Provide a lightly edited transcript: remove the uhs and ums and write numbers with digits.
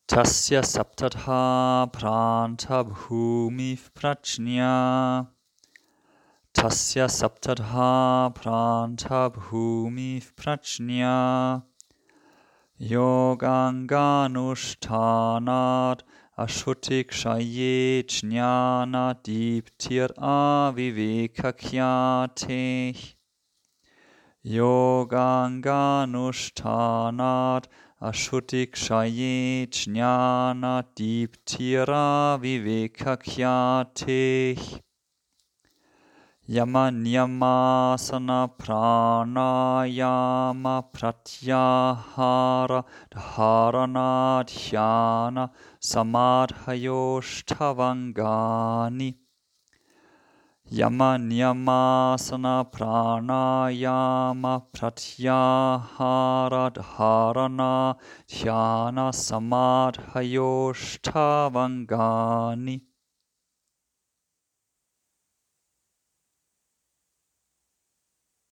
Tasya saptatha pranta bhumi prajna. Tasya saptatha pranta bhumi prajna. Yoganganushthanat ashutikshaya jnana diptir avivekakyate. Yoganganushthanat ashutikshaya jnana diptir avivekakyate. Yamanyamasana pranayama pratyahara dharana dhyana samadhayoshtabangani. Yamanyamasana pranayama pratyahara dharana dhyana samadhayoshtabangani.